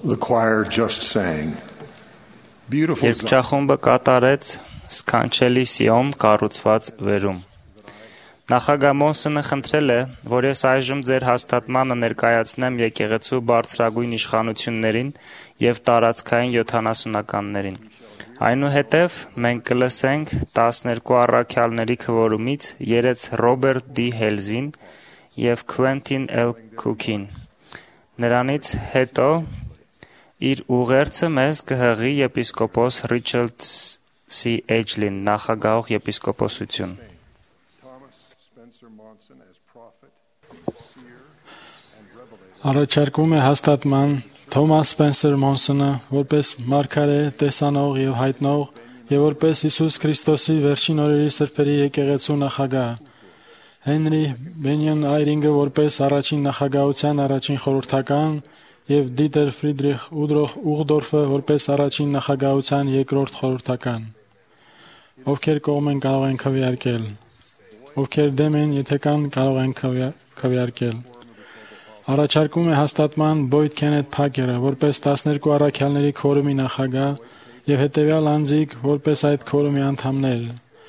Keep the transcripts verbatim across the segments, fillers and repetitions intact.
The choir just sang. Beautiful song. Երգչախումբը կատարեց սքանչելի Սիոն կառուցված վերում։ Նախագահ Մոնսոնը խնդրել է, որ ես այժմ ձեր հաստատմանը ներկայացնեմ եկեղեցու բարձրագույն իշխանություններին և տարածքային յոթանասունականներին։ Այնուհետև մենք կլսենք տասներկու առաքյալների քվորումից երեց Ռոբերտ Դի Հելզին և Քվենտին Էլ Քուքին։ Նրանից հետո իր ուղերձը մեզ կհղի եպիսկոպոս Ռիչարդ Սի Էջլին, նախագահող եպիսկոպոսություն։ Առաջարկում է հաստատման Թոմաս Սպենսեր Մոնսոնը որպես մարգարե, տեսանող և հայտնող և որպես Հիսուս Քրիստոսի վերջին օրերի սրբերի եկեղեցու նախագահ, Հենրի Բենյոն Այրինգը որպես առաջին նախագահության առաջին խորհրդական և Դիտեր Ֆրիդրիխ Ուղդորֆը որպես առաջին նախագահության երկրորդ խորհրդական։ Ովքեր կողմ են, կարող են քվեարկել։ Ովքեր դեմ են, եթե կան, կարող են քվեարկել։ Առաջարկում է հաստատման Բոյդ Քենեթ Փակերը որպես տասներկու առաքյալների քորումի նախագահ և հետևյալ անձիկ որպես այդ քորումի անդամներ.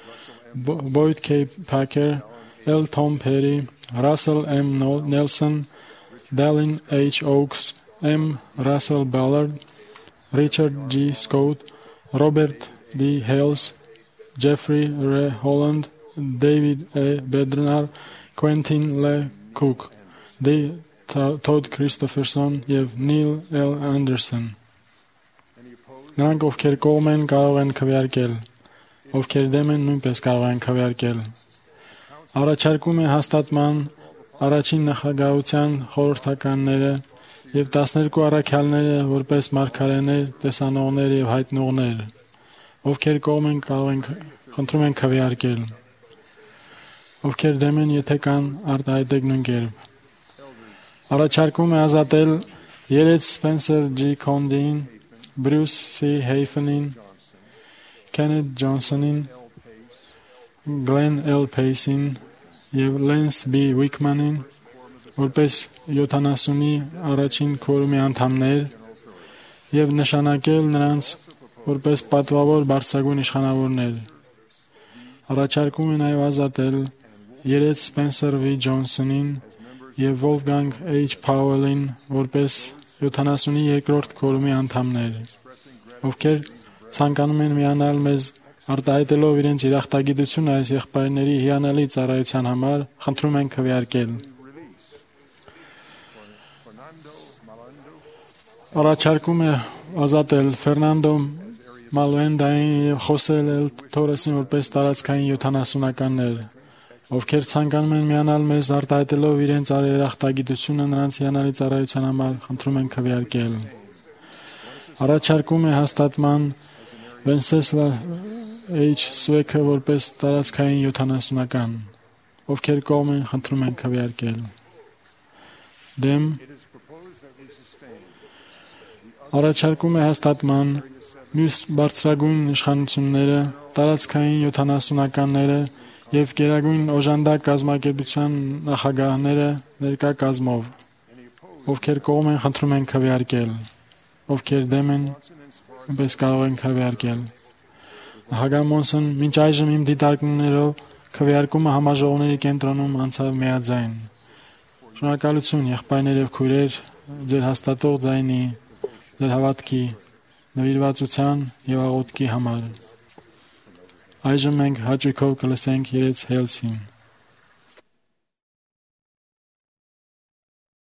Բոյդ Քեյ Փակեր, Էլ Թոմ Փերի, Ռասել Էմ Նելսոն, Դալին Էյչ Օուքս, Էմ Ռասել Բալարդ, Ռիչարդ Ջի Սկոութ, Ռոբերտ Դի Հելս, Ջեֆրի Ռե Հոլանդ, Դեյվիդ Է Բեդրնար, Քվենտին Լե Քուք, Թոդ Քրիստոֆերսոն և Նիլ Էլ Անդերսոն։ Նրանք, ովքեր կողմ են, կարող են քվեարկել, ովքեր դեմ են, նույնպես կարող են քվեարկել։ Առաջարկում է հաստատման առաջին նախագահության խորհրդականները և տասներկու առաքյալները որպես մարգարեներ, տեսանողներ և հայտնողներ, ովքեր կողմ են, կարող են խնդրում են քվեարկել, ովքեր դեմ են, եթե կան, արտահայտեք նույն կերպ։ Առաջարկում է ազատել երեց Սպենսեր Ջի Քոնդին, Բրյուս Սի Հեյֆենին, Քենեթ Ջոնսոնին, Գլեն Էլ Փեյսին և Լենս Բի Ուիկմանին որպես յոթանասունի առաջին քորումի անդամներ և նշանակել նրանց որպես պատվավոր բարձրագույն իշխանավորներ։ Առաջարկում է նաև ազատել երեց Սպենսեր Վի Ջոնսոնին և Վոլֆգանգ Էյչ Փաուելին որպես յոթանասունի երկրորդ քորումի անդամներ, ովքեր ցանկանում են միանալ մեզ արտահայտելով իրենց երախտագիտությունը այս եղբայրների հիանալի ծառայության համար, խնդրում են քվեարկել։ Առաջարկում է ազատել Ֆերնանդո Մալուենդային և Խոսե Էլ Թորեսին որպես տարածքային յոթանասունականներ, ովքեր ցանկանում են միանալ մեզ արտահայտելով իրենց երախտագիտությունը նրանց հիանալի ծառայության համար, խնդրում են քվեարկել։ Առաջարկում է հաստատման Վենսեսլա Էյչ Սվեքը որպես տարածքային յոթանասունական, ովքեր կողմ են, խնդրում են քվեարկել։ Դեմ առաջարկում է հաստատման մյուս բարձրագույն իշխանությունները, տարածքային յոթանասունականները և գերագույն օժանդակ կազմակերպության նախագահները ներկա կազմով, ովքեր կողմ են, խնդրում են քվեարկել, ովքեր դեմ են, նույնպես կարող են քվեարկել։ Նախագահ Մոնսոն մինչ այժմ իմ դիտարկումներով քվեարկումը համաժողովների կենտրոնում անցավ միաձայն։ Շնորհակալություն եղբայրներ և քույրեր ձեր հաստատող ձայնի, ձեր հավատքի, նվիրվածության և աղոթքի համար։ Այժմ մենք հաճույքով կլսենք երեց Հելսին։